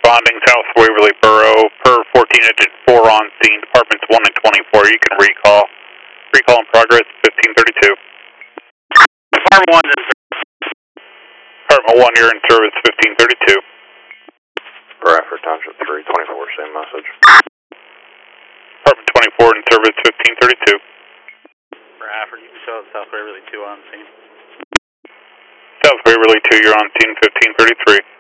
responding South Waverly Borough per 14 digit 4 on scene, departments 1 and 24. You can recall. Recall in progress, 1532. Department 1 is Department 1, you're in service, 1532. Bradford Township 324, same message. Department 24 in service, 1532. Bradford, you can show South Waverly 2 on scene. South Waverly 2, you're on scene, 1533.